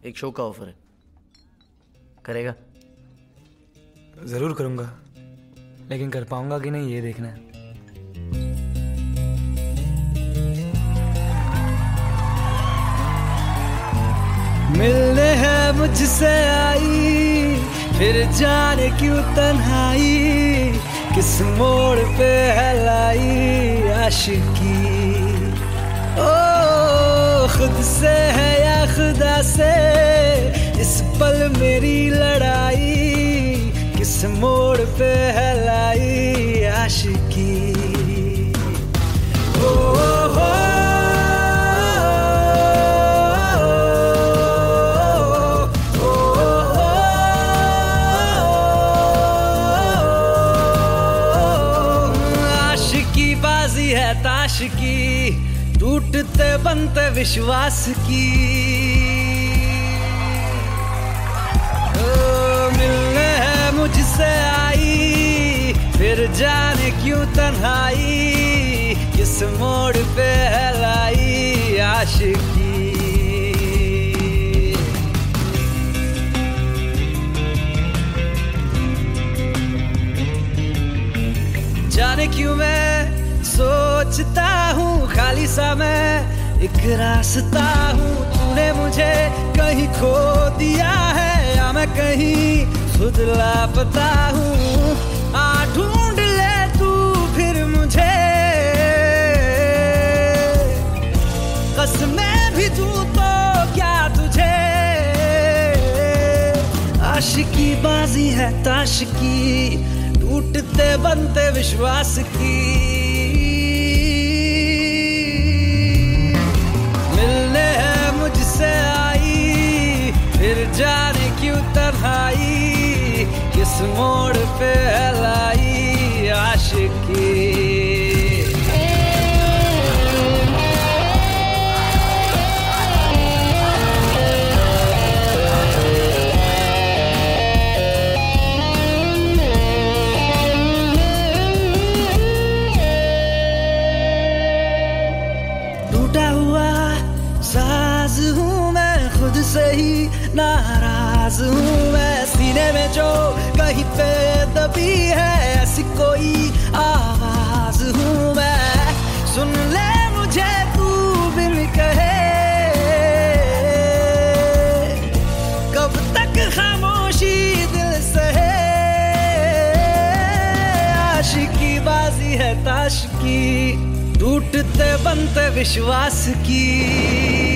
एक शो का ऑफर है, करेगा? जरूर करूंगा, लेकिन कर पाऊंगा कि नहीं ये देखना है। मिलने है मुझसे आई, फिर जाने क्यों तन्हाई, किस मोड़ पे है लाई आशिकी। ओ खुद से है या खुदा से, इस पल मेरी लड़ाई, किस मोड़ पे है लाई आशिकी। बाजी है ताश की, टूटते बनते विश्वास की। मिलने है मुझसे आई, फिर जाने क्यों तन्हाई, किस मोड़ पे है लाई आशिकी। जाने क्यों मैं सोचता हूँ खाली सा मैं एक रास्ता हूँ, तूने मुझे कहीं खो दिया है या मैं कहीं खुद लापता हूँ। आ ढूंढ ले तू फिर मुझे, कसमें भी दूँ तो क्या तुझे। आशिकी बाजी है ताश की, टूटते बनते विश्वास की। मिलने है मुझसे आई, फिर जाने क्यों तन्हाई, किस मोड़ पे है लाई आशिकी। साज हूँ मैं खुद से ही नाराज हूँ मैं, सीने में जो कहीं पे दबी है ऐसी कोई आवाज हूँ मैं। सुन ले मुझे तू बिन कहे, कब तक खामोशी दिल सहे। आशिकी बाजी है ताश की, टूटते बनते विश्वास की।